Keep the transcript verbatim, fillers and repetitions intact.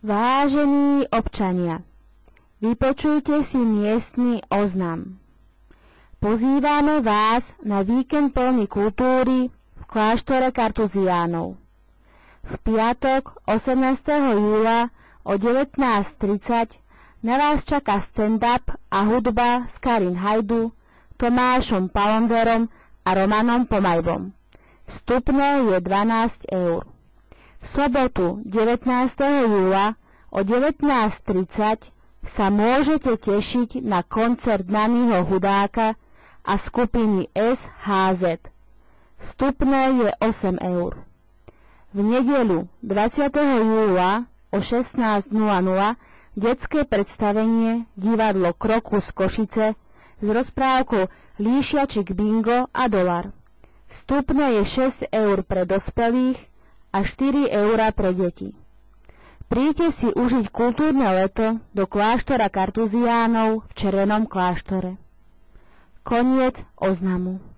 Vážení občania, vypočujte si miestny oznam. Pozývame vás na víkend plný kultúry v kláštore Kartuziánov. V piatok osemnásteho júla o devätnásť tridsať na vás čaká stand-up a hudba s Karin Hajdu, Tomášom Palonderom a Romanom Pomajbom. Vstupné je dvanásť eur. V sobotu devätnásteho júla o devätnásť tridsať sa môžete tešiť na koncert Naniho Hudáka a skupiny es há zet. Vstupné je osem eur. V nedeľu dvadsiateho júla o šestnásť nula nula detské predstavenie divadlo Krokus Košice s rozprávkou Líšiačik bingo a dolar. Vstupné je šesť eur pre dospelých a štyri eurá pre deti. Príďte si užiť kultúrne leto do kláštora Kartuziánov v Červenom kláštore. Koniec oznamu.